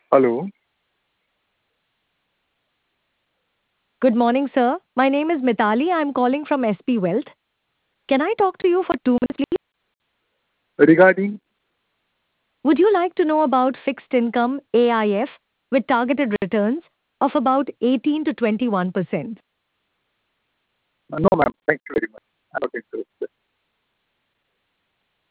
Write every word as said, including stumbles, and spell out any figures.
Hello. Good morning, sir. My name is Mitali. I'm calling from S P Wealth. Can I talk to you for two minutes, please? Regarding, Would you like to know about fixed income A I F with targeted returns of about eighteen to twenty-one percent? uh, no, ma'am. Thank you very much. I'm not interested.